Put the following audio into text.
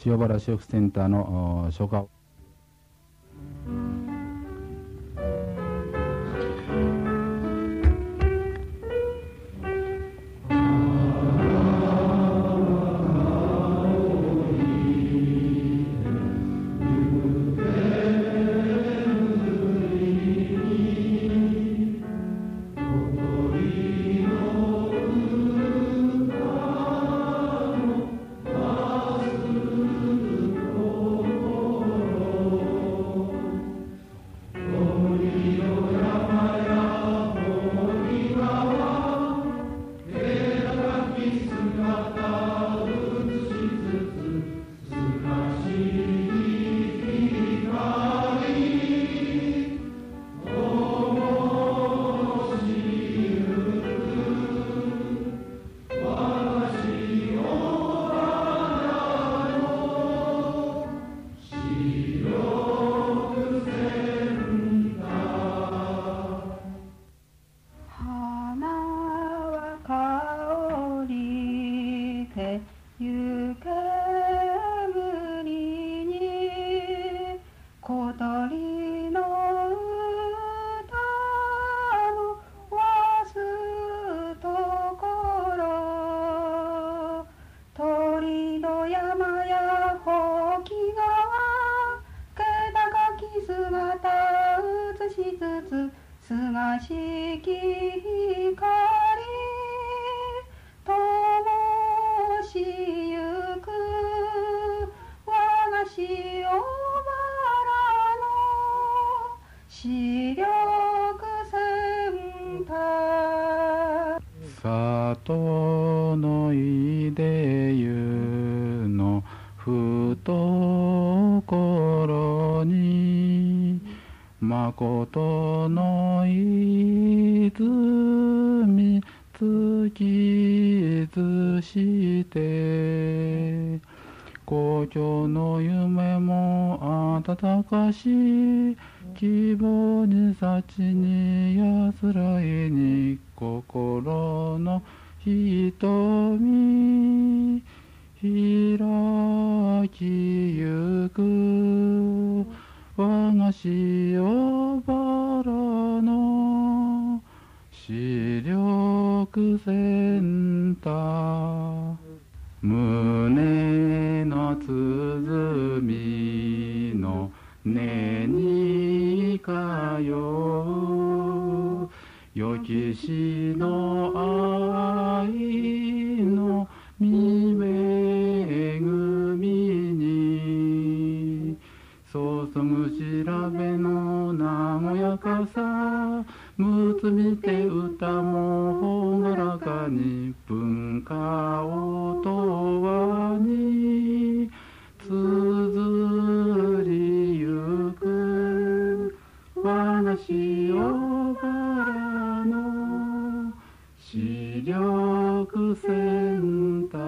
塩原修復センターの書家里のいでゆの懐にまことの泉月ずして故郷の夢も温かし希望に幸に安らいに心の瞳開きゆく我が塩原の視力センター胸の鼓の音に通うよきしの愛の見恵みに注ぐ調べの和やかさむつみて歌も朗らかに文化を永遠に綴りゆく我が塩原の視力センター